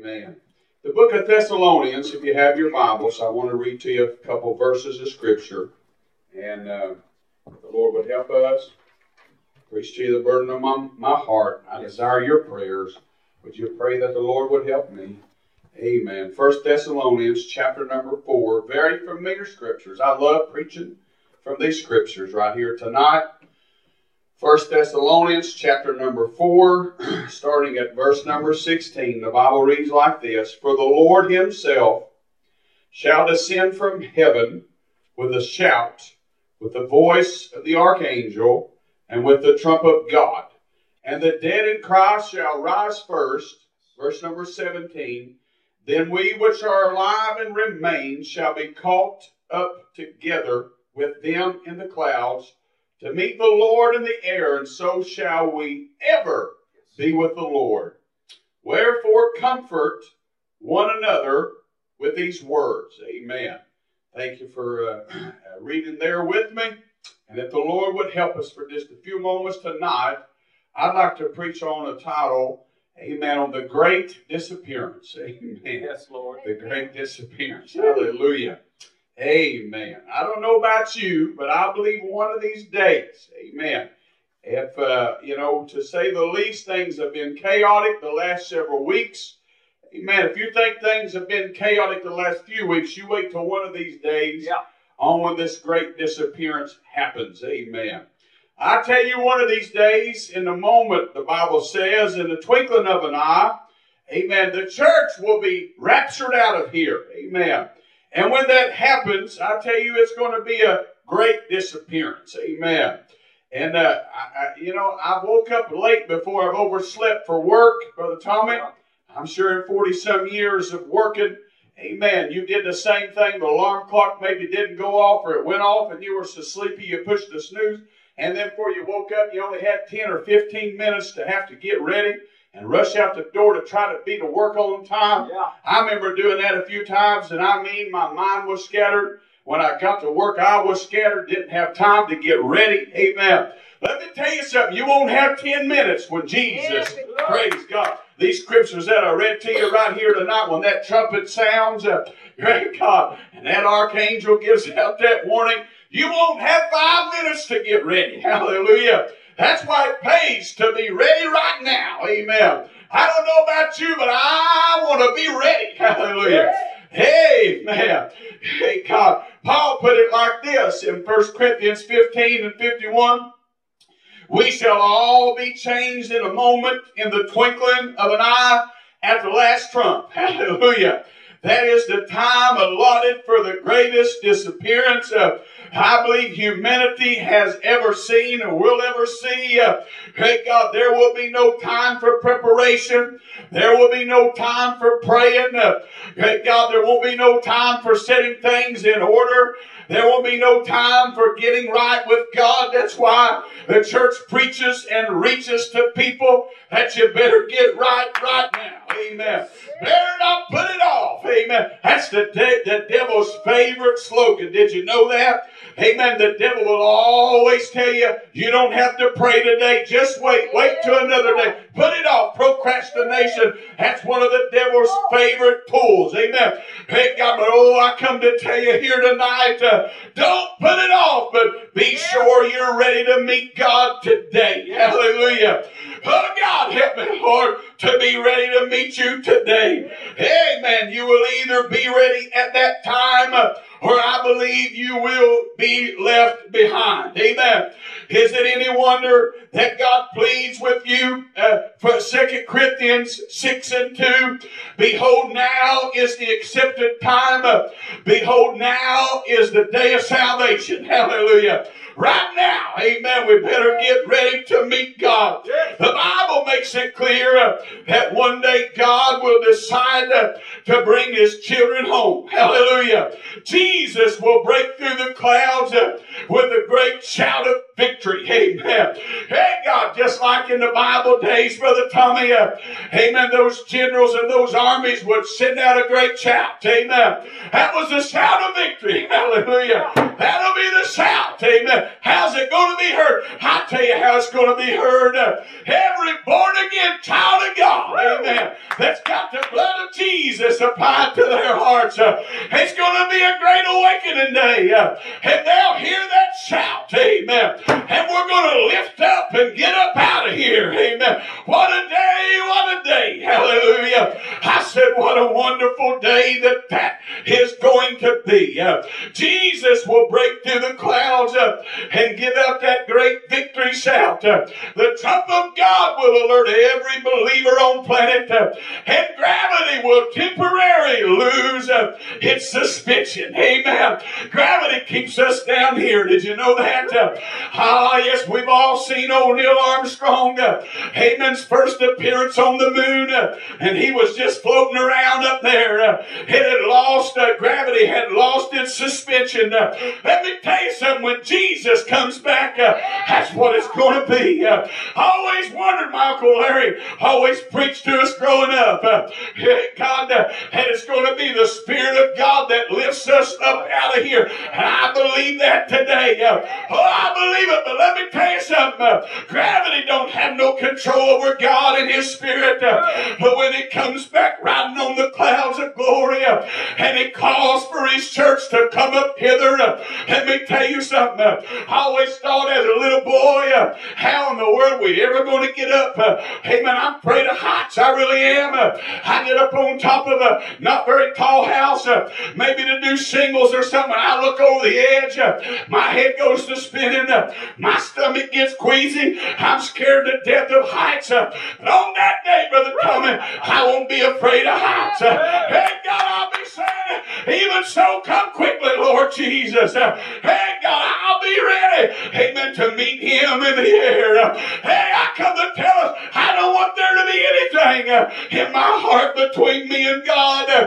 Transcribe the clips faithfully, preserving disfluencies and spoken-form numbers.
Amen. The book of Thessalonians, if you have your Bibles, I want to read to you a couple verses of Scripture. And uh, if the Lord would help us, preach to you the burden of my, my heart. I desire your prayers. Would you pray that the Lord would help me? Amen. First Thessalonians chapter number four. Very familiar Scriptures. I love preaching from these Scriptures right here tonight. First Thessalonians chapter number four, starting at verse number sixteen. The Bible reads like this: For the Lord himself shall descend from heaven with a shout, with the voice of the archangel, and with the trump of God. And the dead in Christ shall rise first. Verse number seventeen. Then we which are alive and remain shall be caught up together with them in the clouds, to meet the Lord in the air, and so shall we ever be with the Lord. Wherefore comfort one another with these words. Amen. Thank you for uh, reading there with me. And if the Lord would help us for just a few moments tonight, I'd like to preach on a title, amen, on the great disappearance. Amen. Yes, Lord. The great disappearance. Hallelujah. Amen. I don't know about you, but I believe one of these days, amen, if, uh, you know, to say the least, things have been chaotic the last several weeks. Amen. If you think things have been chaotic the last few weeks, you wait till one of these days yeah. on when this great disappearance happens. Amen. I tell you, one of these days, in the moment, the Bible says, in the twinkling of an eye, amen, the church will be raptured out of here. Amen. And when that happens, I tell you, it's going to be a great disappearance. Amen. And, uh, I, I, you know, I woke up late before I've overslept for work, Brother Tommy. I'm sure in forty-some years of working, amen, you did the same thing. The alarm clock maybe didn't go off, or it went off and you were so sleepy you pushed the snooze. And then before you woke up, you only had ten or fifteen minutes to have to get ready and rush out the door to try to be to work on time. Yeah. I remember doing that a few times, and I mean, my mind was scattered. When I got to work, I was scattered, didn't have time to get ready. Amen. Let me tell you something. You won't have ten minutes when Jesus, yes, praise God. These scriptures that I read to you right here tonight, when that trumpet sounds, uh, great God, and that archangel gives out that warning, you won't have five minutes to get ready. Hallelujah. That's why it pays to be ready right now. Amen. I don't know about you, but I want to be ready. Hallelujah. Amen. Hey, God. Paul put it like this in First Corinthians fifteen and fifty-one. We shall all be changed in a moment, in the twinkling of an eye, at the last trump. Hallelujah. That is the time allotted for the greatest disappearance of, I believe, humanity has ever seen or will ever see. Uh, hey, God, there will be no time for preparation. There will be no time for praying. Uh, hey, God, there won't be no time for setting things in order. There will be no time for getting right with God. That's why the church preaches and reaches to people that you better get right right now. Amen. Better not put it off. Amen. That's the, de- the devil's favorite slogan. Did you know that? Amen. The devil will always tell you, you don't have to pray today. Just wait. Wait till another day. Put it off. Procrastination. That's one of the devil's favorite tools. Amen. Hey, God, but oh, I come to tell you here tonight, uh, don't put it off, but be sure you're ready to meet God today. Hallelujah. Oh, God, help me, Lord, to be ready to meet you today. Amen. You will either be ready at that time, uh, or I believe you will be left behind. Amen. Is it any wonder that God pleads with you uh, for Second Corinthians six and two? Behold, now is the accepted time. Uh, behold, now is the day of salvation. Hallelujah. Right now, amen, we better get ready to meet God. The Bible makes it clear uh, that one day God will decide uh, to bring his children home. Hallelujah. Jesus will break through the clouds uh, with a great shout of victory. victory. Amen. Hey, God, just like in the Bible days, Brother Tommy, uh, amen, those generals and those armies would send out a great shout. Amen. That was the shout of victory. Hallelujah. That'll be the shout. Amen. How's it going to be heard? I'll tell you how it's going to be heard. Uh, every born-again child of God, amen, that's got the blood of Jesus applied to their hearts. Uh, it's going to be a great awakening day. Uh, and they'll hear that shout. Amen. And we're going to lift up and get up out of here. Amen. What a day. What a day. Hallelujah. I said, what a wonderful day that that is going to be. Uh, Jesus will break through the clouds uh, and give out that great victory shout. Uh, the trump of God will alert every believer on planet, uh, and gravity will temporarily lose uh, its suspension. Amen. Gravity keeps us down here. Did you know that? Uh, ah, yes, we've all seen old Neil Armstrong. Uh, amen's first appearance on the moon, uh, and he was just floating around up there. Uh, it had lost, uh, gravity had lost its suspension. Uh, let me tell you something, when Jesus comes back, uh, that's what it's going to be. Uh, I always wondered, my Uncle Larry always preached to us growing up. Uh, God, uh, and it's going to be the Spirit of God that lifts us up out of here. And I believe that today. Uh, oh, I believe it, but let me tell you something. Uh, gravity don't have no control over God and His Spirit. Uh, but when He comes back riding on the clouds of glory, uh, and He calls for His church to come up hither, uh, let me tell you something. Uh, I always thought as a little boy, uh, how in the world we ever going to get up? Uh, hey man, I'm afraid of heights. I really am. Uh, I get up on top of a not very tall house, uh, maybe to do singles or something. I look over the edge. Uh, my head goes to spinning. Uh, my stomach gets queasy. I'm scared to death of heights. Uh, but on that day, Brother Tommy, I won't be afraid of heights. Uh, hey God, I'll be saying, even so, come quickly, Lord Jesus. Uh, hey God, I'll be ready. Amen. To meet Him in the air. Uh, hey, I come to tell us, I don't want there to be anything uh, in my heart between me and God. Uh,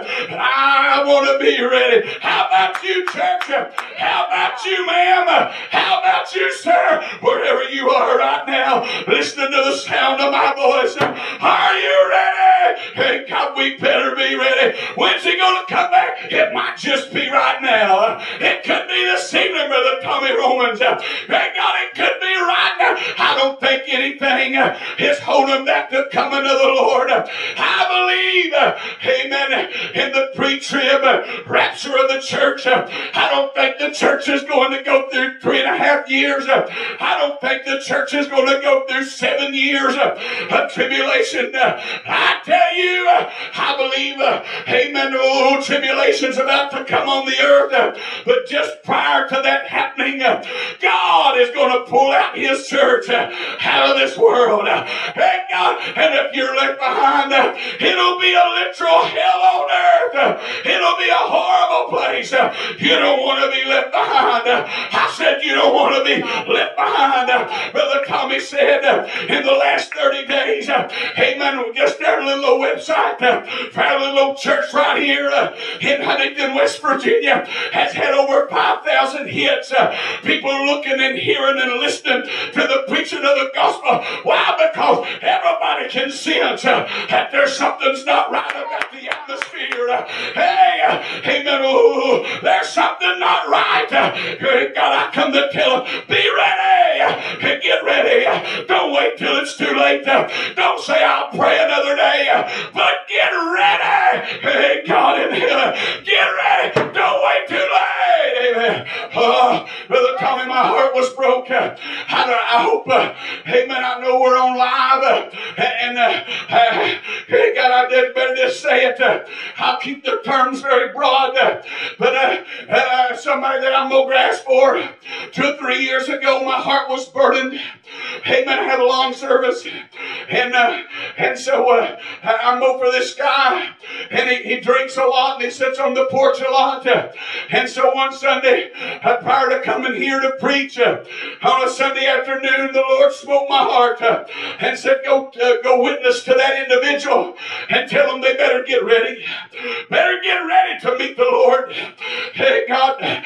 I want to be ready. How about you, church? Uh, how about you, ma'am? Uh, how about you, sir? Wherever you are right now, listening to the sound of my voice. Uh, are you ready? Hey, God, we better be ready. When's He going to come back? It might just be right now. Uh, it could be this evening, Brother Tommy Romans. Uh, hey, God, it could be right now. I don't think anything uh, is holding back the coming of the Lord. Uh, I believe, uh, amen, in the pre-trib uh, rapture of the church. Uh, I don't think the church is going to go through three and a half years. Uh, I don't think the church is going to go through seven years uh, of tribulation. Uh, I tell you, uh, I believe, uh, amen, oh, tribulation's about to come on the earth. Uh, but just prior to that happening, uh, God is going to pull out His church uh, out of this world. Uh, hey, God, and if you're left behind, uh, it'll be a literal hell on earth. Uh, it'll be a horrible place. Uh, you don't want to be left behind. Uh, I said you don't want to be left behind. Uh, Brother Tommy said uh, in the last thirty days, uh, amen, just our little old website, uh, for our little old church right here uh, in Huntington, West Virginia, has had over five thousand hits. Uh, people looking and hearing and listening to the preaching of the gospel. Why? Because everybody can sense uh, that there's something's not right about the atmosphere. Uh, hey, uh, amen. Ooh, there's something not right. Uh, God, I come to tell them, be ready. Uh, get ready. Uh, don't wait till it's too late. Uh, don't say I'll pray another day. Uh, but get ready. Hey, God in heaven, get ready. Don't wait too late. Amen. Oh, Brother Tommy, my heart was broke. Uh, I, I hope, uh, amen, I know we're on live. Uh, and, uh, uh, hey, God, I did better just say it. Uh, I'll keep the terms very broad. Uh, but uh, uh, somebody that I'm more grass for, two or three years ago, my heart was burdened. Amen. I had a long service. And uh, and so uh, I'm over this guy. And he, he drinks a lot. And he sits on the porch a lot. Uh, and so one Sunday, uh, prior to coming here to preach, uh, on a Sunday afternoon, the Lord smote my heart uh, and said, go, uh, go witness to that individual and tell them they better get ready. Better get ready to meet the Lord. Hey, God, I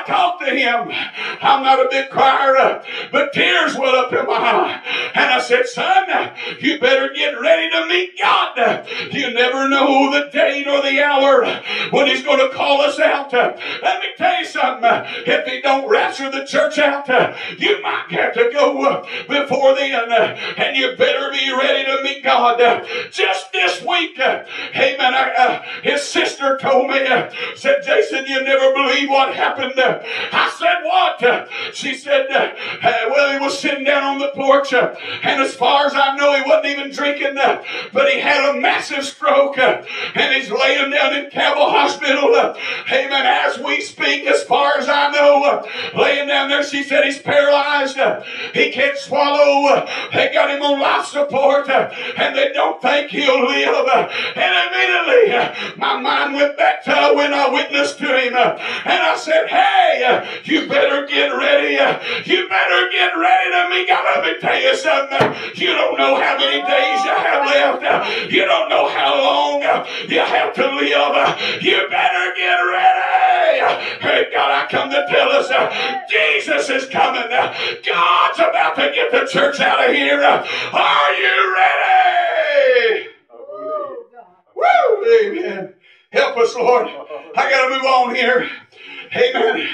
I talked to him. I'm not a big crier, but tears well up in my eye. And I said, son, you better get ready to meet God. You never know the day nor the hour when he's going to call us out. Let me tell you something. If he don't rapture the church out, you might have to go before then. And you better be ready to meet God. Just this week, amen, I, uh, his sister told me, uh, said, Jason, you never believe what happened. Uh, I said, what? Uh, she said, uh, uh, well, he was sitting down on the porch, uh, and as far as I know, he wasn't even drinking, uh, but he had a massive stroke, uh, and he's laying down in Campbell Hospital. Uh, amen, as we speak, as far as I know, uh, laying down there, she said he's paralyzed. Uh, he can't swallow. Uh, they got him on life support, uh, and they don't think he'll live. Uh, and immediately, uh, my mind went back to when I witnessed to him, uh, and I said, hey, uh, you better get ready. Uh, you better get ready to meet God. Let me tell you something. Uh, you don't know how many days you have left. Uh, you don't know how long uh, you have to live. Uh, you better get ready. Uh, hey, God, I come to tell us uh, Jesus is coming. Uh, God's about to get the church out of here. Uh, are you ready? Woo! Amen. Help us, Lord. I got to move on here. Amen.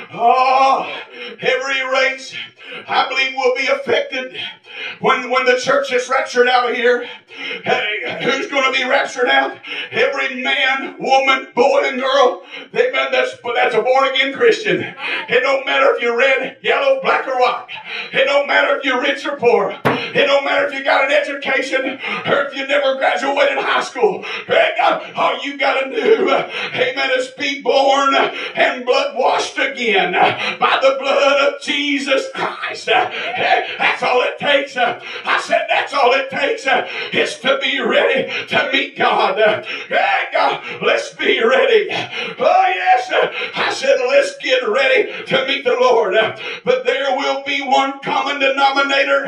Oh, every race, I believe, will be affected when, when the church is raptured out of here. Hey, who's going to be raptured out? Every man, woman, boy, and girl. Amen. That's, that's a born-again Christian. It don't matter if you're red, yellow, black, or white. It don't matter if you're rich or poor. It don't matter if you got an education or if you never graduated high school. Hey, God, all you got to do, amen, is be born and blood washed again by the blood of Jesus Christ. Hey, that's all it takes. I said that's all it takes is to be ready to meet God. Hey, God, let's be ready. Oh, yes. I said let's get ready to meet the Lord. But there will be one common denominator.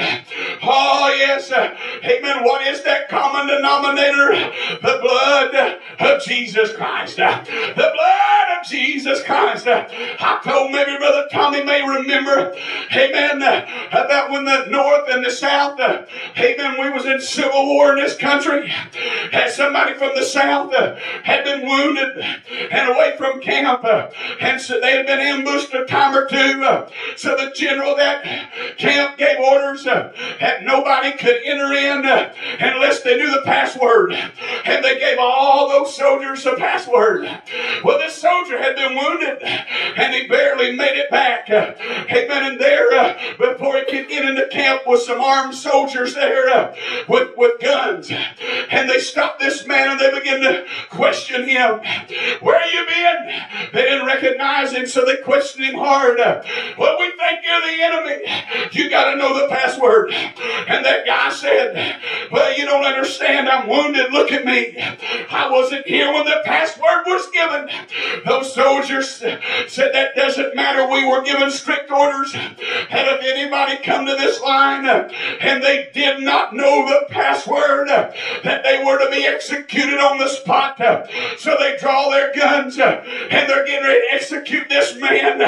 Oh, yes. Amen. What is that common denominator? The blood of Jesus Christ. The blood of Jesus Christ. I told maybe Brother Tommy may remember, amen, about when the North and the South, amen, we was in civil war in this country. And somebody from the South had been wounded and away from camp. And so they had been ambushed a time or two. So the general of that camp gave orders that nobody could enter in unless they knew the password. And they gave all those soldiers the password. Well, this soldier had been wounded and he barely made it back. Amen. And there, uh, before he could get into camp, was some armed soldiers there uh, with, with guns. And they stopped this man and they began to question him. Where you been? They didn't recognize him, so they questioned him hard. Well, we think you're the enemy. You got to know the password. And that guy said, well, you don't understand. I'm wounded. Look at me. I wasn't here when the password was given. Those soldiers said that doesn't matter. We were given strict orders. And if anybody come to this line and they did not know the password, that they were to be executed on the spot. So they draw their guns and they're getting ready to execute this man.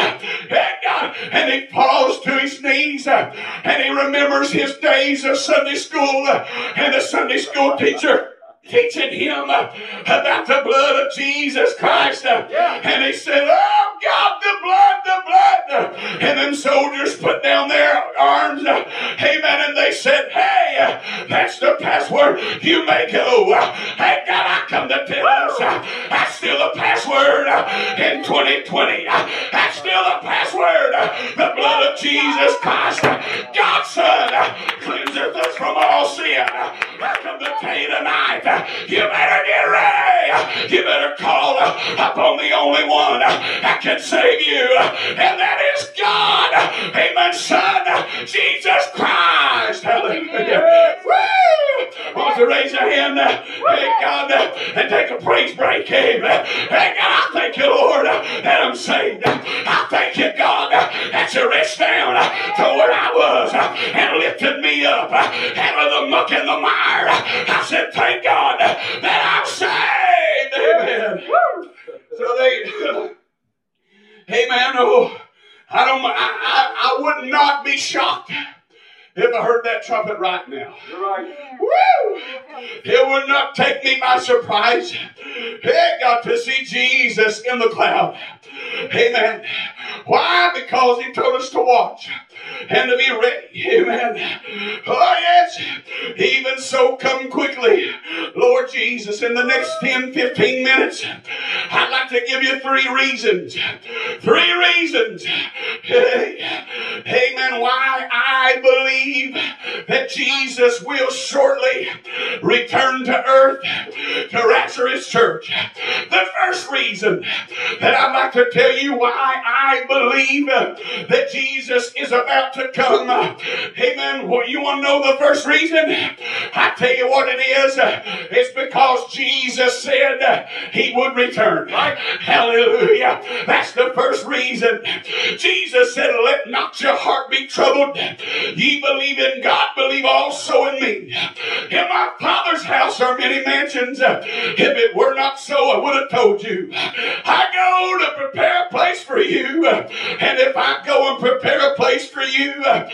And he falls to his knees and he remembers his days of Sunday school and the Sunday school teacher teaching him about the blood of Jesus Christ. Yeah. And he said, oh God, the blood, the blood. And them soldiers put down their arms. Amen. And they said, hey, that's the password. You may go. Hey, God, I come to tell us that's still the password in twenty twenty. That's still the password. The blood of Jesus Christ, God's Son, cleanseth us from all sin. I come to tell you tonight, you better get ready. You better call upon the only one that can save you, and that is God. Amen, Son, Jesus Christ. Hallelujah. Woo! Want to raise your hand, hey God, and take a praise break. Amen. Hey God, I thank you, Lord, that I'm saved. I thank you, God, that you reached down to where I was and lifted me up out of the muck and the mire. I said, thank God that I'm saved. Amen. So they, amen, know, I don't, I, I, I would not be shocked if I heard that trumpet right now. You're right. Woo! It would not take me by surprise. Hey, got to see Jesus in the cloud. Amen. Why? Because he told us to watch and to be ready. Amen. Oh, yes. Even so, come quickly. Lord Jesus, in the next ten, fifteen minutes, I'd like to give you three reasons. Three reasons. Hey, amen. Why I believe that Jesus will shortly return to earth to rapture his church. The first reason that I'd like to tell you why I believe that Jesus is about to come. Amen. Well, you want to know the first reason? I tell you what it is. It's because Jesus said he would return. Hallelujah. That's the first reason. Jesus said, let not your heart be troubled. Ye believe in God, believe also in me. In my Father's house are many mansions. If it were not so, I would have told you. I go to prepare a place for you. And if I go and prepare a place for you,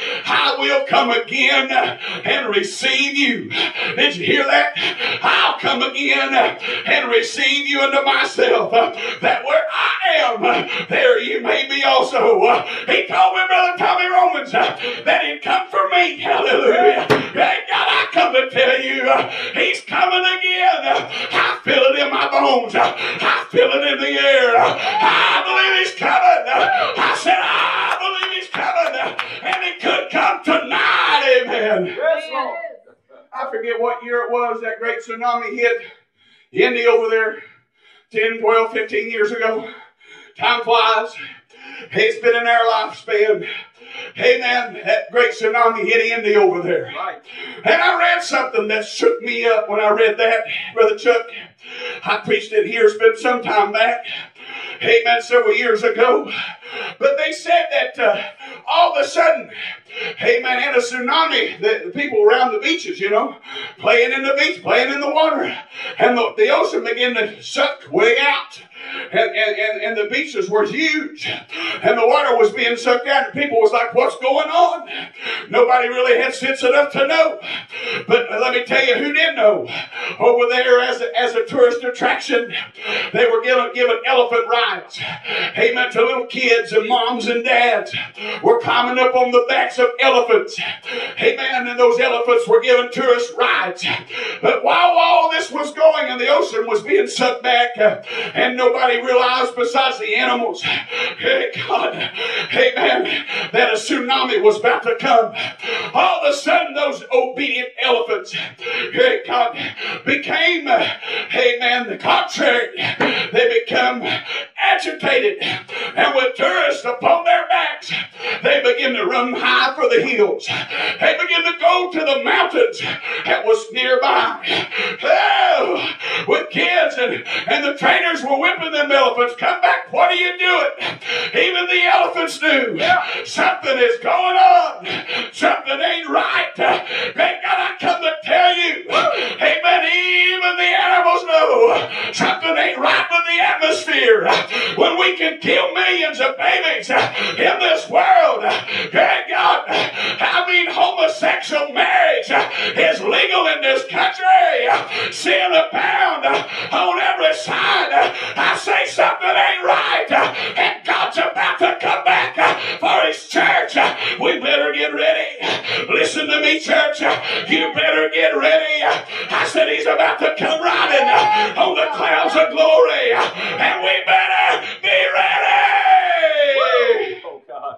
I will come again and receive you. Did you hear that? I'll come again and receive you into myself, that where I am, there you may be also. He told me, Brother Tommy Romans, that he'd come for me. Hallelujah. Hey, God, I come to tell you, he's coming again. I feel it in my bones. I feel it in the air. I believe he's coming. I said, I believe he's coming. And he could come tonight. Amen. Yes, Lord. I forget what year it was that great tsunami hit Indy over there ten, twelve, fifteen years ago. Time flies. It's been in our lifespan. Amen. That great tsunami hit Indy over there. Right. And I read something that shook me up when I read that, Brother Chuck. I preached it here. It's been some time back. Amen. Several years ago. But they said that uh, all of a sudden, amen, in a tsunami, the, the people around the beaches, you know, playing in the beach, playing in the water, and the, the ocean began to suck way out. And, and, and, and the beaches were huge. And the water was being sucked out. And people was like, what's going on? Nobody really had sense enough to know. But let me tell you who did know. Over there as a, as a tourist attraction, they were given, given elephant rides. Amen. To little kids and moms and dads were climbing up on the backs of elephants. Amen. And those elephants were given tourist rides. But while all this was going and the ocean was being sucked back, uh, and nobody realized besides the animals, hey God, amen, that a tsunami was about to come. All of a sudden those obedient elephants, hey God, became, uh, amen, the contrary. They become agitated, and with tourists upon their backs, they begin to run high for the hills. They begin to go to the mountains that was nearby. Oh, with kids, and, and the trainers were whipping them elephants. Come back, what are you doing? Even the elephants knew something is going on. Something ain't right. Thank God I come to tell you, amen, even the animals know something ain't right with the atmosphere. When we can kill millions of babies in this world, thank God, I mean homosexual marriage is legal in this country. Sin abound on every side. I say something ain't right, and God's about to come back for his church. We better get ready. Listen to me, church. You better get ready. I said he's about to come riding on the clouds of glory, and we better be ready. Oh, God.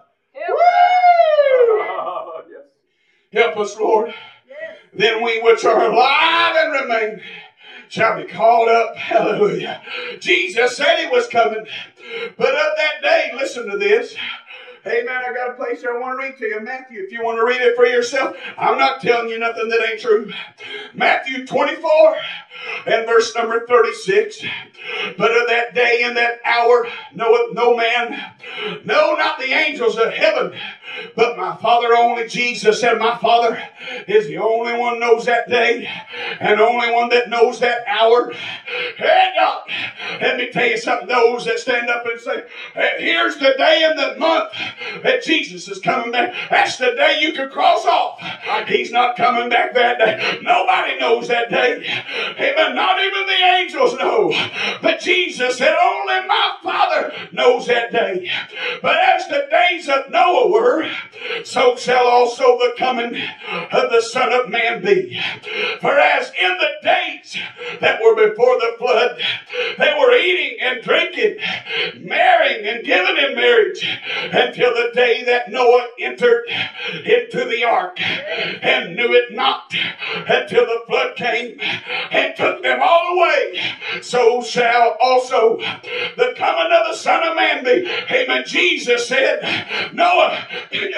Woo! Help us, Lord. Then we which are alive and remain shall be called up. Hallelujah. Jesus said he was coming. But of that day, listen to this. Amen. I got a place there I want to read to you. Matthew, if you want to read it for yourself. I'm not telling you nothing that ain't true. Matthew twenty-four and verse number thirty-six. But of that day and that hour knoweth no man, no, not the angels of heaven, but my Father only. Jesus said my Father is the only one knows that day, and the only one that knows that hour. Hey God, Let me tell you something. Those that stand up and say, hey, here's the day and the month that Jesus is coming back. That's the day you can cross off. He's not coming back that day. Nobody knows that day. Amen. Not even the angels know. But Jesus said, only my Father knows that day. But as the days of Noah were, so shall also the coming of the Son of Man be. For as in the days that were before the flood, they were eating and drinking, marrying and giving in marriage, until the day that Noah entered into the ark, and knew it not until the flood came and took them all away. So shall also the coming of the Son of Man be. Amen. Jesus said, Noah,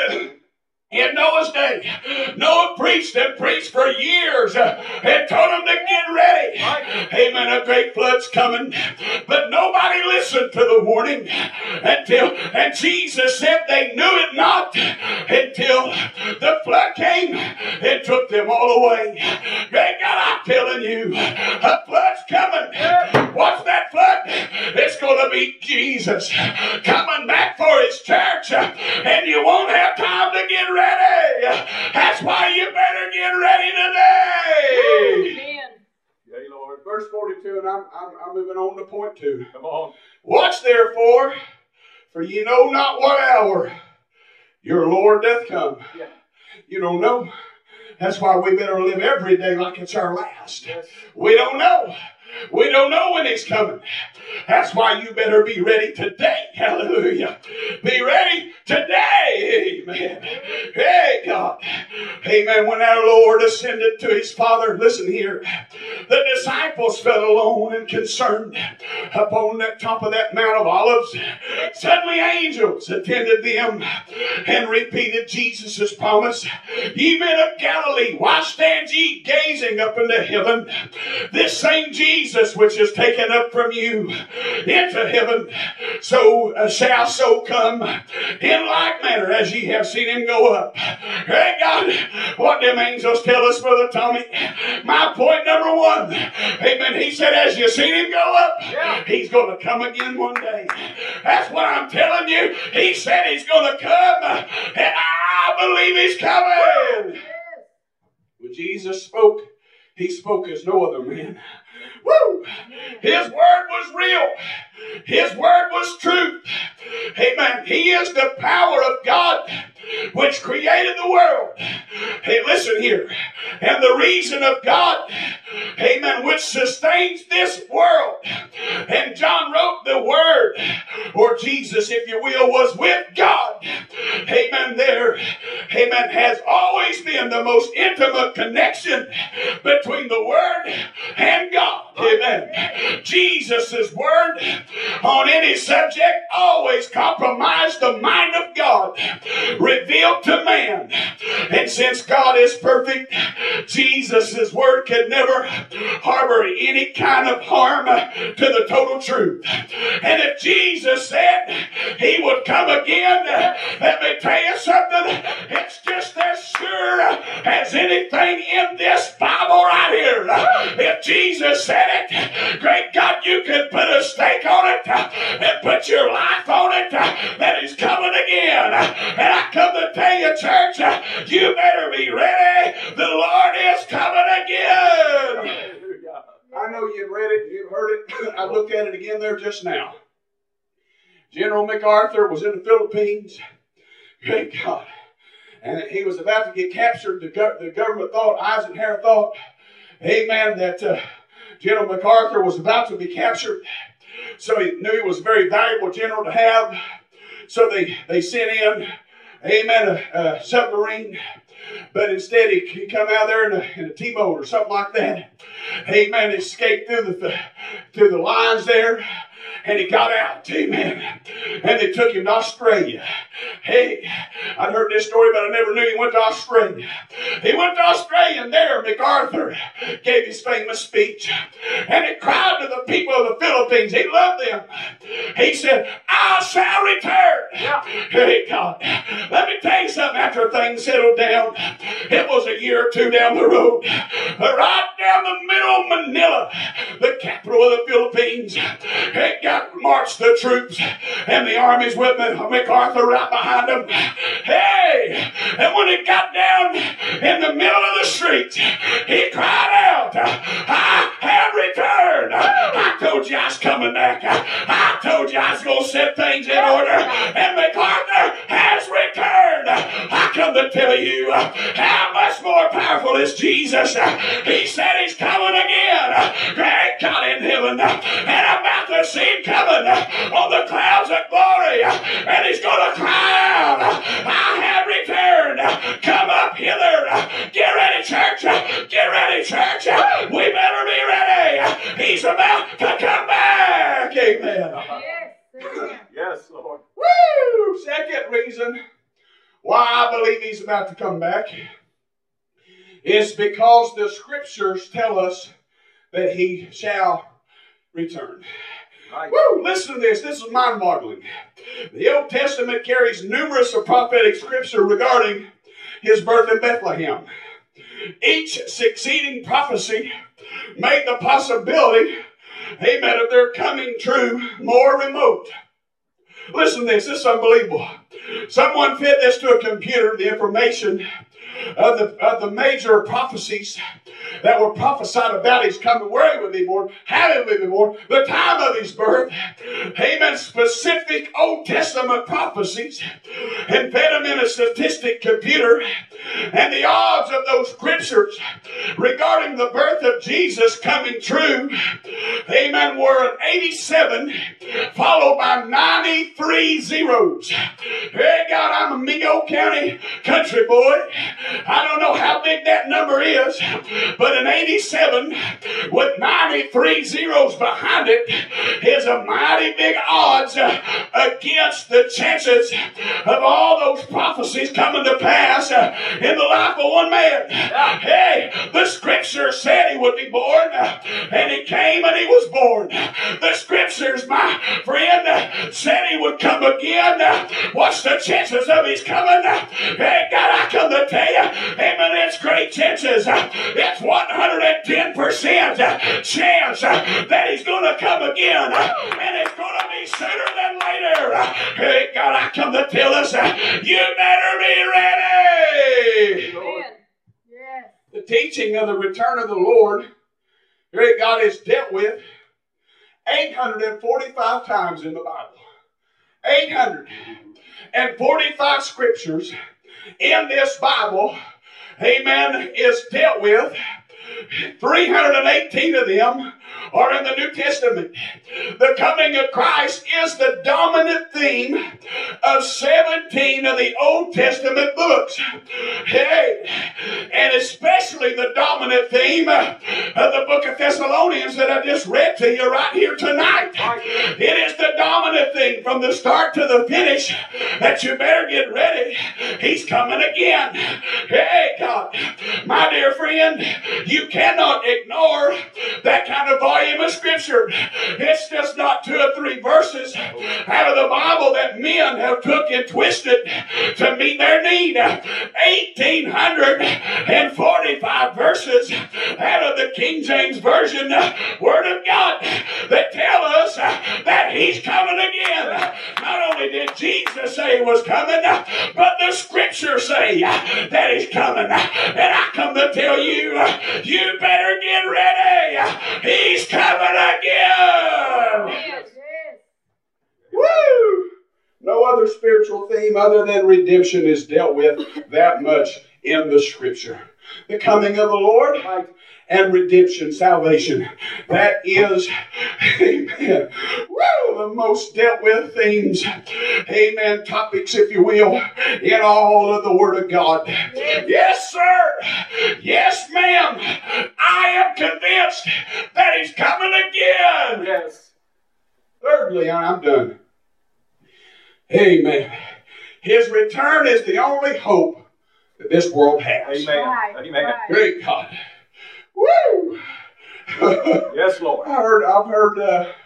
in Noah's day, Noah preached and preached for years uh, and told them to get ready. Right. Amen. A great flood's coming. But nobody listened to the warning until, and Jesus said they knew it not until the flood came and took them all away. Great God, I'm telling you, a flood's coming. What's that flood? It's going to be Jesus coming back for his church, and you won't have time to get ready. Ready. That's why you better get ready today. Amen. Yea, Lord. Verse forty-two, and I'm, I'm, I'm moving on to point two. Come on. Watch therefore, for ye know not what hour your Lord doth come. Yeah. You don't know. That's why we better live every day like it's our last. Yes. We don't know. We don't know when he's coming. That's why you better be ready today. Hallelujah. Be ready today. Amen. Hey, God. Amen. When our Lord ascended to his Father, listen here. The disciples felt alone and concerned upon the top of that Mount of Olives. Suddenly angels attended them and repeated Jesus' promise. Ye men of Galilee, why stand ye gazing up into heaven? This same Jesus which is taken up from you into heaven, so uh, shall so come in like manner as ye have seen him go up. Hey God, what them angels tell us, Brother Tommy? My point number one, amen, he said as you seen him go up, yeah, he's going to come again one day. That's what I'm telling you. He said he's going to come, and I believe he's coming. When Jesus spoke, he spoke as no other man. Woo! His word was real. His word was truth. Amen. He is the power of God which created the world. Hey, listen here. And the reason of God, amen, which sustains this world. And John wrote the word, or Jesus, if you will, was with God. Amen. There, amen, has always been the most intimate connection between the word and God. Amen. Jesus' word on any subject always compromised the mind of God, revealed to man. And since God is perfect, Jesus' word could never harbor any kind of harm to the total truth. And if Jesus said he would come again, let me tell you something, it's just as sure as anything in this Bible right here. If Jesus said it, great God, you can put a stake on it and put your life on it that he's coming again. And I come to tell you, church, you better be ready. The Lord is coming again. I know you've read it, you've heard it. I looked at it again there just now. General MacArthur was in the Philippines. Great God. And he was about to get captured. The, go- the government thought, Eisenhower thought, amen, that uh, General MacArthur was about to be captured. So he knew he was a very valuable general to have. So they, they sent in, amen, a, a submarine. But instead he, he come out there in a, in a T-boat or something like that. Amen, escaped through the, through the lines there. And he got out, amen. And they took him to Australia. Hey, I'd heard this story, but I never knew he went to Australia. He went to Australia, and there MacArthur gave his famous speech. And he cried to the people of the Philippines. He loved them. He said, I shall return. Yeah. Hey, God. Let me tell you something. After things settled down, it was a year or two down the road, right down the middle of Manila, the capital of the Philippines, it got marched the troops, and the armies with MacArthur right behind them. Hey! And when it got down in the middle of the street, he cried out, I have returned. I told you I was coming back. I told you I was going to set things in order, and MacArthur has returned. I come to tell you how much more powerful is Jesus. He said he's coming again. Great God in heaven, and I'm about to see him coming on the clouds of glory, and he's going to cry out, I have returned. Come up hither. Get ready, church. Get ready, church. We better be ready. He's about to come back. Amen. Yes, yes, Lord. Woo! Second reason why I believe he's about to come back is because the scriptures tell us that he shall return. Right. Woo! Listen to this. This is mind-boggling. The Old Testament carries numerous of prophetic scripture regarding his birth in Bethlehem. Each succeeding prophecy made the possibility, amen, of their coming true more remote. Listen to this. This is unbelievable. Someone fed this to a computer, the information of the, of the major prophecies that were prophesied about his coming, where he would be born, how he would be born, the time of his birth, amen, specific Old Testament prophecies, and fed them in a statistic computer, and the odds of those scriptures regarding the birth of Jesus coming true, amen, were an eighty-seven followed by ninety-three zeros. Hey, God, I'm a Mingo County country boy. I don't know how big that number is, but an eighty-seven with ninety-three zeros behind it is a mighty big odds against the chances of all those prophecies coming to pass in the life of one man. Hey, the scripture said he would be born, and he came and he was born. The scriptures, my friend, said he would come again. What's the chances of his coming? Hey, God, I come to tell you, amen, it's great chances. It's one hundred ten percent chance that he's going to come again, and it's going to be sooner than later. Hey, God, I come to tell us, you better be ready. Lord. Yes. The teaching of the return of the Lord, great God, is dealt with eight hundred forty-five times in the Bible. eight hundred forty-five scriptures in this Bible, amen, is dealt with. three hundred eighteen of them are in the New Testament. The coming of Christ is the dominant theme of seventeen of the Old Testament books. Hey, and especially the dominant theme of the book of Thessalonians that I just read to you right here tonight. It is the dominant theme from the start to the finish that you better get ready. He's coming again. Hey, God, my dear friend, you cannot ignore that kind of volume of scripture. It's just not two or three verses out of the Bible that men have took and twisted to meet their need. eighteen forty-five verses out of the King James Version Word of God that tell us that he's coming again. Not only did Jesus say he was coming, but the scriptures say that he's coming. And I come to tell you, you better get ready. He's coming again. Yes. Yes. Woo! No other spiritual theme other than redemption is dealt with that much in the scripture. The coming of the Lord and redemption, salvation. That is, amen, woo, the most dealt with themes, amen, topics, if you will, in all of the Word of God. Yes, sir. Yes, ma'am. I am convinced that he's coming again. Yes. Thirdly, I'm done. Amen. His return is the only hope that this world has. Amen. Right, Amen. right. Great God. Woo! Yes, Lord. I heard, I've heard uh,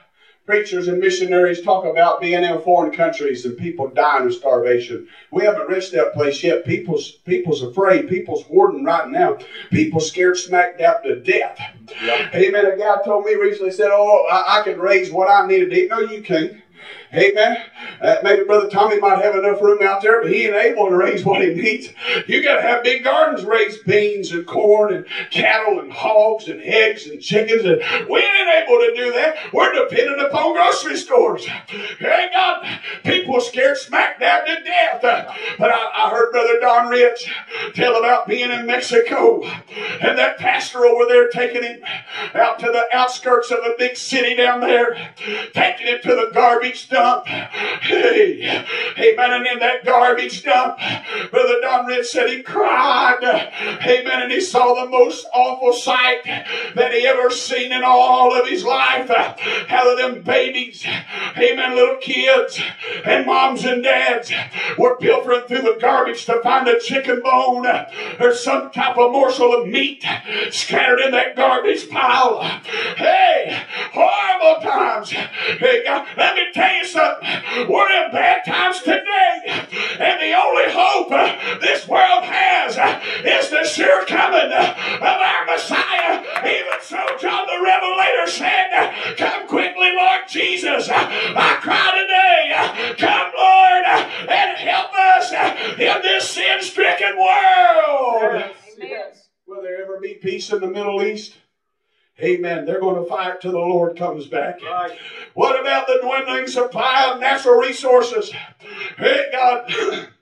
Preachers and missionaries talk about being in foreign countries and people dying of starvation. We haven't reached that place yet. People's people's afraid. People's hoarding right now. People scared smack dab to death. Yeah. Amen. A guy told me recently, said, oh, I, I can raise what I needed to eat. No, you can't. Amen. Uh, maybe Brother Tommy might have enough room out there, but he ain't able to raise what he needs. You got to have big gardens, raise beans and corn and cattle and hogs and eggs and chickens. And we ain't able to do that. We're dependent upon grocery stores. Ain't God, people scared smack dab to death. Uh, but I, I heard Brother Don Rich tell about being in Mexico and that pastor over there taking him out to the outskirts of a big city down there, taking him to the garbage dump. Hey, amen. And in that garbage dump, Brother Don Rich said he cried. Amen. And he saw the most awful sight that he ever seen in all of his life. How them babies, amen, little kids and moms and dads were pilfering through the garbage to find a chicken bone or some type of morsel of meat scattered in that garbage pile. Hey, horrible times. Hey, God, let me tell you something. We're in bad times today, and the only hope this world has is the sure coming of our Messiah. Even so, John the Revelator said, come quickly, Lord Jesus. I cry today, come, Lord, and help us in this sin-stricken world. Yes, yes. Will there ever be peace in the Middle East? Amen. They're going to fight till the Lord comes back. Right. What about the dwindling supply of natural resources? Hey, God.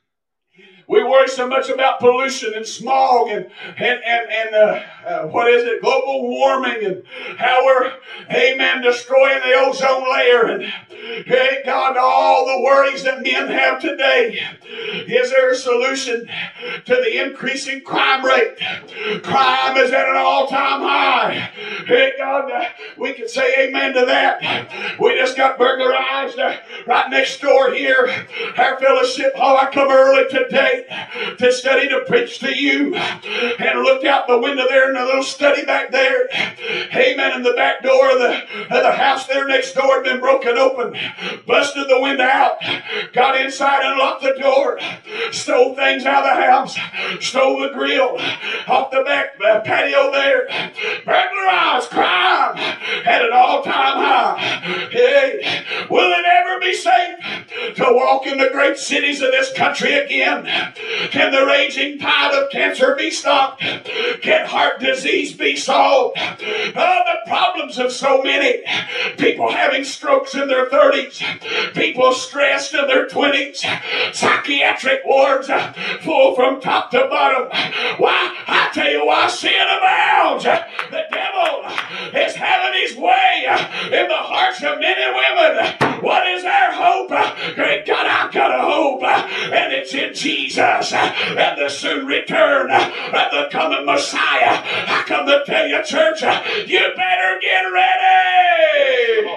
We worry so much about pollution and smog and and and, and uh, uh, what is it? Global warming and how we're, amen, destroying the ozone layer. And hey, God, all the worries that men have today. Is there a solution to the increasing crime rate? Crime is at an all-time high. Hey, God, uh, we can say amen to that. We just got burglarized uh, right next door here. Our fellowship hall. I come early today to study, to preach to you, and looked out the window there in the little study back there. Amen. And the back door of the, of the house there next door had been broken open. Busted the window out. Got inside and locked the door. Stole things out of the house. Stole the grill off the back uh, patio there. Burglarized. Crime at an all-time high. Hey, will it ever be safe to walk in the great cities of this country again? Can the raging tide of cancer be stopped? Can heart disease be solved? Oh, the problems of so many. People having strokes in their thirties. People stressed in their twenties. Psychiatric wards full from top to bottom. Why? I tell you why sin abounds. The devil is having his way in the hearts of men and women. What is our hope? Great God, I've got a hope, and it's in Jesus and the soon return of the coming Messiah. I come to tell you, church, you better get ready.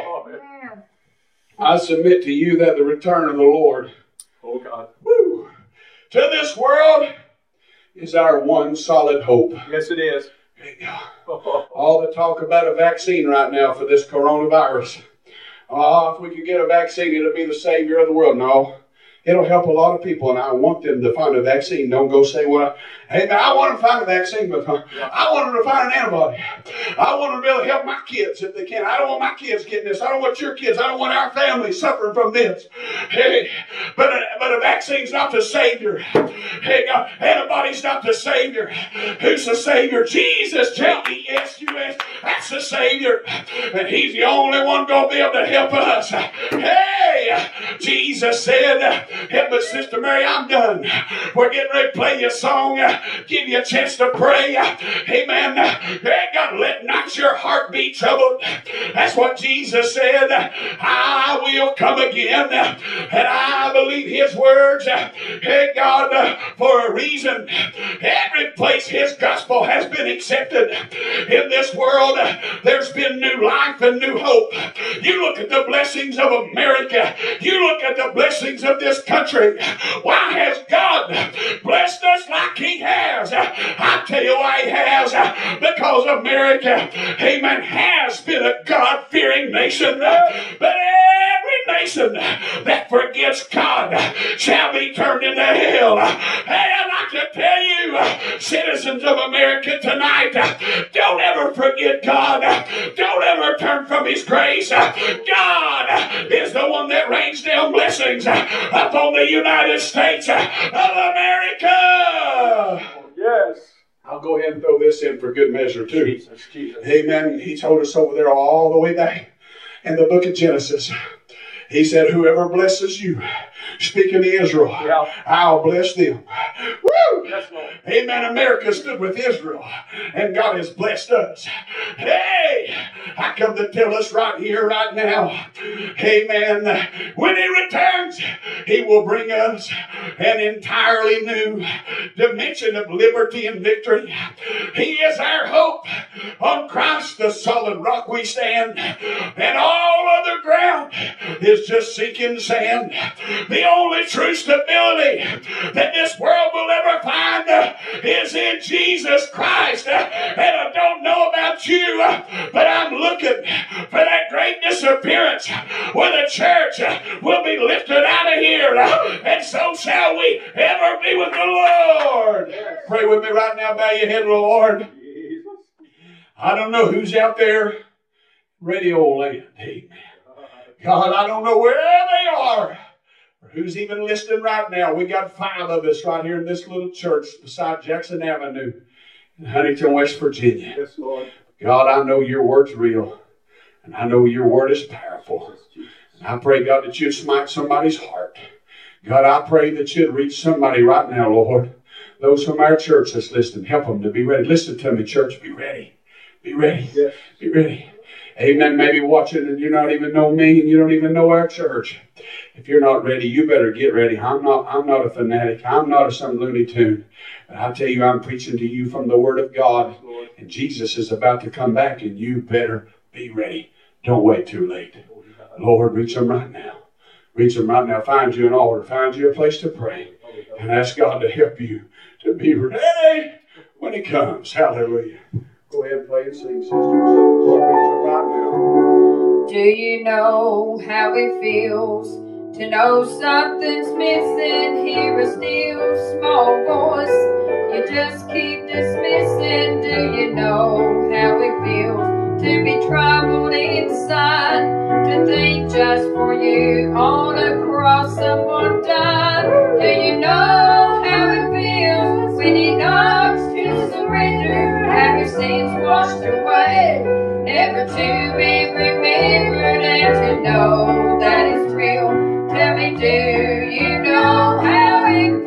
I submit to you that the return of the Lord, oh God, woo, to this world is our one solid hope. Yes, it is. All the talk about a vaccine right now for this coronavirus. Oh, if we could get a vaccine, it'll be the savior of the world. No. It'll help a lot of people, and I want them to find a vaccine. Don't go say, well, hey, man, I want them to find a vaccine, but I want them to find an antibody. I want them to be able to help my kids if they can. I don't want my kids getting this. I don't want your kids. I don't want our family suffering from this. Hey, but a, but a vaccine's not the savior. Hey, God, antibody's not the savior. Who's the savior? Jesus, J E S U S. That's the savior. And he's the only one going to be able to help us. Hey, Jesus said, help me, Sister Mary, I'm done. We're getting ready to play you a song, give you a chance to pray. Amen. Hey, God, let not your heart be troubled. That's what Jesus said. I will come again. And I believe His words, hey God, for a reason. Every place His gospel has been accepted in this world, there's been new life and new hope. You look at the blessings of America. You look at the blessings of this country. Why has God blessed us like He has? I tell you why He has. Because America, amen, has been a God-fearing nation. But every nation that forgets God shall be turned into hell. Hey, I'd like to tell you, citizens of America tonight, don't ever forget God. Don't ever turn from His grace. God is the one that rains down blessings upon the United States of America. Yes. I'll go ahead and throw this in for good measure too. Jesus, Jesus. Amen. He told us over there all the way back in the book of Genesis. He said, whoever blesses you, speaking to Israel, Yeah. I'll bless them. Woo! Yes, Lord. Amen. America stood with Israel, and God has blessed us. Hey, I come to tell us right here, right now, amen, when He returns, He will bring us an entirely new dimension of liberty and victory. He is our hope. On Christ, the solid rock we stand, and all other ground is just sinking sand. The only true stability that this world will ever find is in Jesus Christ. And I don't know about you, but I'm looking for that great disappearance where the church will be lifted out of here, and so shall we ever be with the Lord. Pray with me right now. Bow your head, Lord. I don't know who's out there, radio land. Amen. God, I don't know where they are, or who's even listening right now. We got five of us right here in this little church beside Jackson Avenue in Huntington, West Virginia. Yes, Lord. God, I know your word's real, and I know your word is powerful. And I pray, God, that you'd smite somebody's heart. God, I pray that you'd reach somebody right now, Lord. Those from our church that's listening, help them to be ready. Listen to me, church. Be ready. Be ready. Yes. Be ready. Amen. Maybe watching and you don't even know me and you don't even know our church. If you're not ready, you better get ready. I'm not, I'm not a fanatic. I'm not a some Looney Tune. But I tell you, I'm preaching to you from the Word of God. Lord. And Jesus is about to come back, and you better be ready. Don't wait too late. Lord, reach them right now. Reach them right now. Find you an altar. Find you a place to pray. And ask God to help you to be ready when He comes. Hallelujah. Go ahead and play and sing, sisters. Lord, reach them right now. Do you know how it feels to know something's missing? Hear a still small voice you just keep dismissing. Do you know how it feels to be troubled inside? To think just for you on a cross someone died. Do you know how it feels when He knocks to surrender? Have your sins washed away, never to be remembered, and to know that it's real? Tell me, do you know how it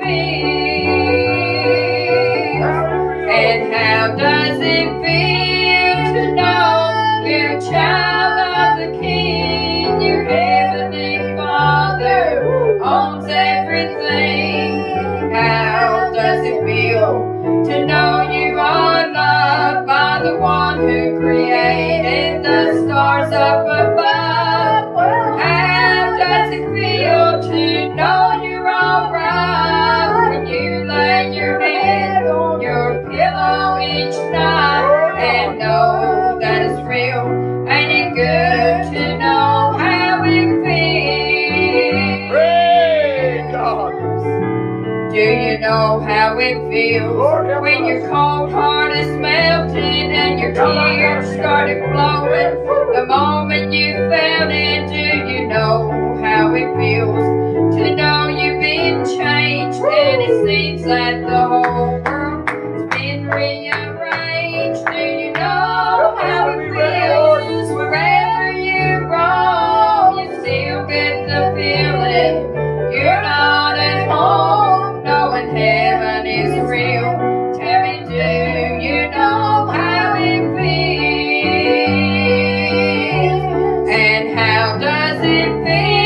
feels? And how does it feel to know you're a child of the King? Your heavenly Father owns everything. How does it feel to know you are loved by the one who created the stars up above? How does it feel to know you're alright when you lay your head on your pillow each night and know that it's real? Ain't it good to know how it feels? Praise God. Do you know how it feels when your cold heart is melting and your tears started flowing the moment you felt it? Do you know how it feels to know you've been changed and it seems that the whole world has been rearranged? Do you know how it feels wherever you roam, you still get the feeling you're not at home, knowing heaven is real? Tell me, do you know how it feels? And how does it feel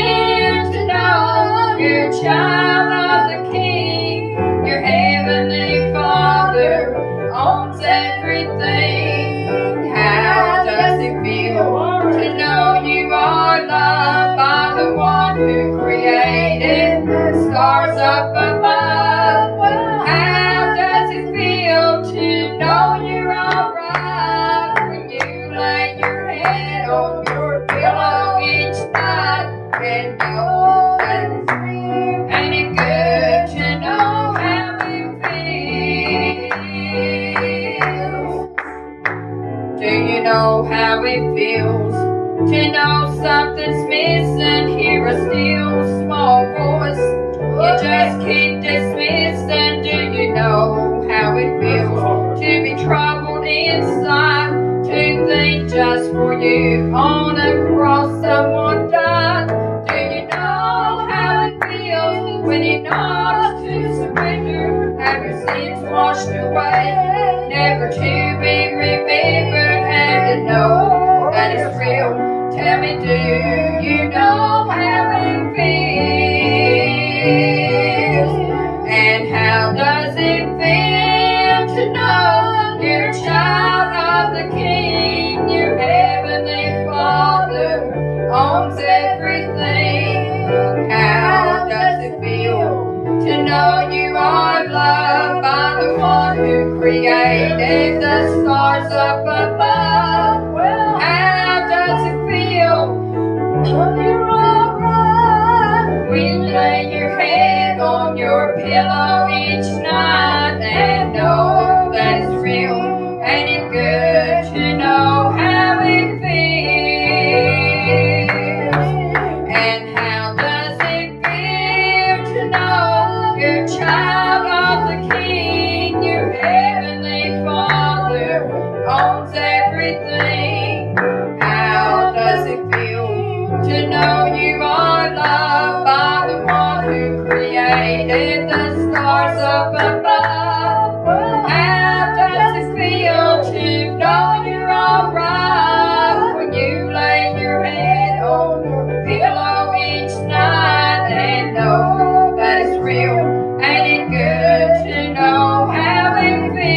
who created the stars up above. How does it feel to know you're alright when you lay your head on your pillow each night and know that it's real? Ain't it good to know how it feels? Do you know how it feels to know something's missing? Hear a still small voice you just keep dismissing. Do you know how it feels to be troubled inside, to think just for you on a cross someone died? Do you know how it feels when he knocks to surrender, have your sins washed away, never to be remembered, and to know that it's real? Tell me, do you know how it feels? And how does it feel to know you're a child of the King? Your heavenly Father owns everything. How does it feel to know you are loved by the one who created the stars up above? How does it feel when you're alright, when you lay your head on your pillow each night and know that it's real? Ain't it good to know how it feels? And how does it feel to know you're a child of the King? Your heavenly Father owns everything. How does it feel to know you are loved by the one who created the stars up above? How does it feel to know you're alright when you lay your head on your pillow each night and know that it's real? Ain't it good to know how it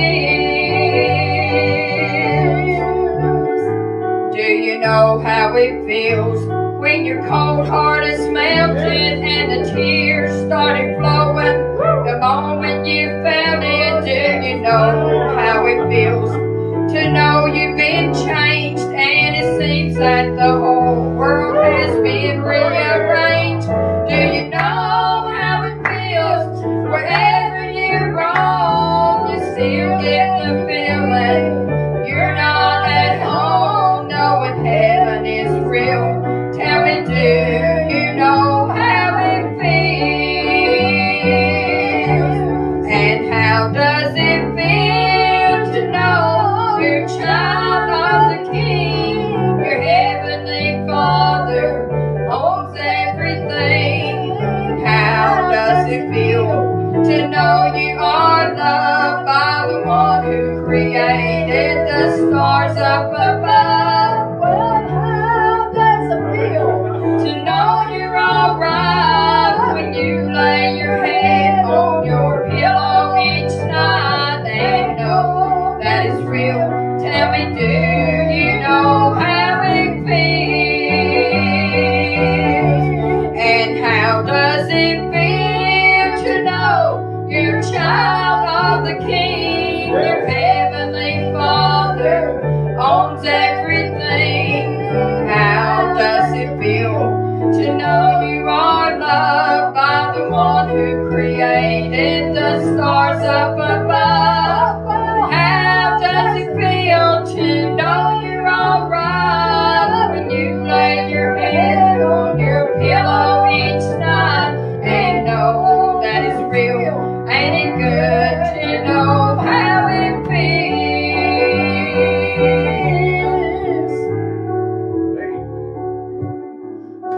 feels? Do you know how it feels when your cold heart is melted and the tears started flowing the moment you felt it? Do you know how it feels to know you've been changed and it seems that the whole world has been rearranged? Do you know how it feels wherever you roam, you still get the feeling you're not at home, knowing heaven is real? Tell me, do you know how it feels? And how does it feel to know you're a child of the King? Your heavenly Father owns everything. How does it feel to know you are loved by the one who created the stars up above? Well, how does it feel to know you're alright when you lay your head on your pillow each night and know that it's real? Tell me, do you know how it feels? And how does it feel to know you're a child of the King? Your heavenly Father owns everything. How does it feel to know you are loved by the one who created the stars up above?